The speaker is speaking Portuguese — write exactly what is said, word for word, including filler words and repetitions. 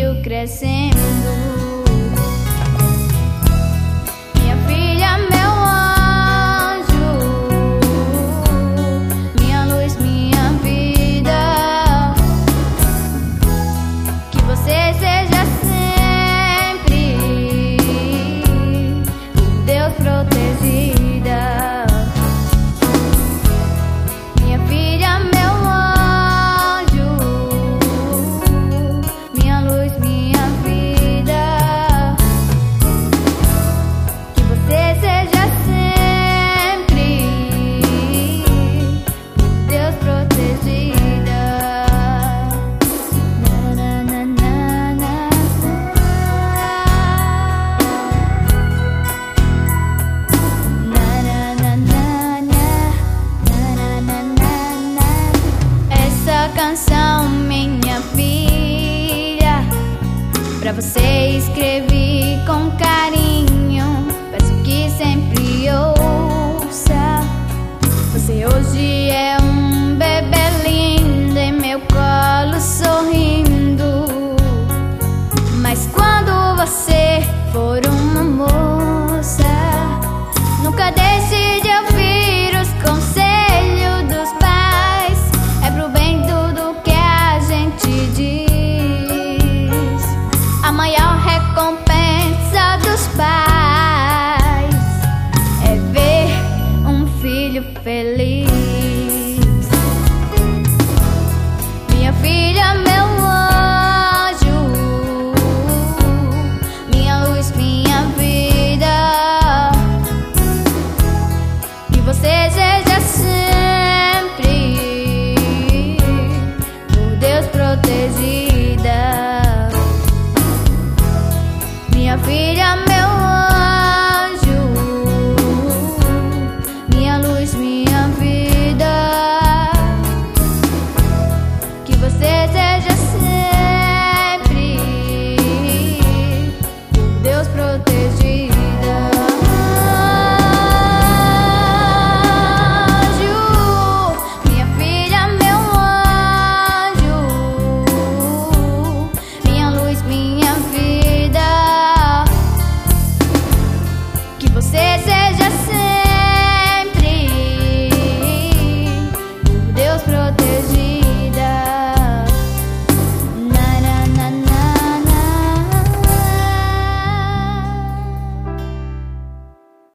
filho crescendo. Minha filha, meu anjo, minha luz, minha vida. Que você seja sempre por Deus protegida. Minha filha, meu anjo, minha luz, minha vida. Que você seja sempre por Deus protegida. Na, na, na, na, na. Na, na, na, na, na. Na, na, na, na. Essa canção, minha filha, pra você escrevi com carinho. Peço que sempre